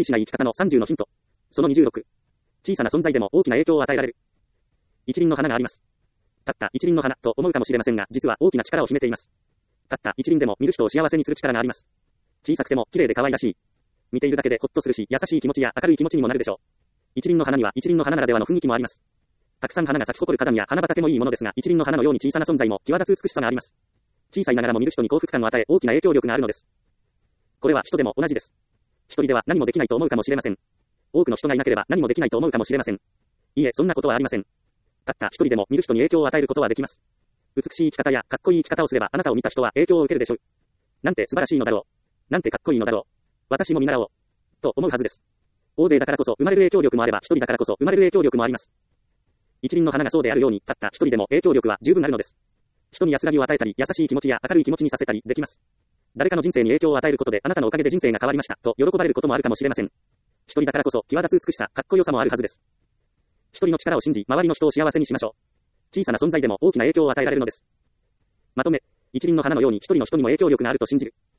理しない生き方の30のヒント。その26。小さな存在でも大きな影響を与えられる。一輪の花があります。たった一輪の花と思うかもしれませんが、実は大きな力を秘めています。たった一輪でも見る人を幸せにする力があります。小さくても綺麗で可愛らしい。見ているだけでほっとするし、優しい気持ちや明るい気持ちにもなるでしょう。一輪の花には一輪の花ならではの雰囲気もあります。たくさん花が咲き誇る花壇や花畑もいいものですが、一輪の花のように小さな存在も際立つ美しさがあります。小さいながらも見る人に幸福感を与え、大きな影響力があるのです。これは人でも同じです。一人では何もできないと思うかもしれません。多くの人がいなければ何もできないと思うかもしれません。いいえ、そんなことはありません。たった一人でも見る人に影響を与えることはできます。美しい生き方やかっこいい生き方をすれば、あなたを見た人は影響を受けるでしょう。なんて素晴らしいのだろう。なんてかっこいいのだろう。私も見習おう。と思うはずです。大勢だからこそ生まれる影響力もあれば、一人だからこそ生まれる影響力もあります。一輪の花がそうであるように、たった一人でも影響力は十分あるのです。人に安らぎを与えたり、優しい気持ちや明るい気持ちにさせたりできます。誰かの人生に影響を与えることで、あなたのおかげで人生が変わりました、と喜ばれることもあるかもしれません。一人だからこそ際立つ美しさ、かっこよさもあるはずです。一人の力を信じ、周りの人を幸せにしましょう。小さな存在でも大きな影響を与えられるのです。まとめ、一輪の花のように一人の人にも影響力があると信じる。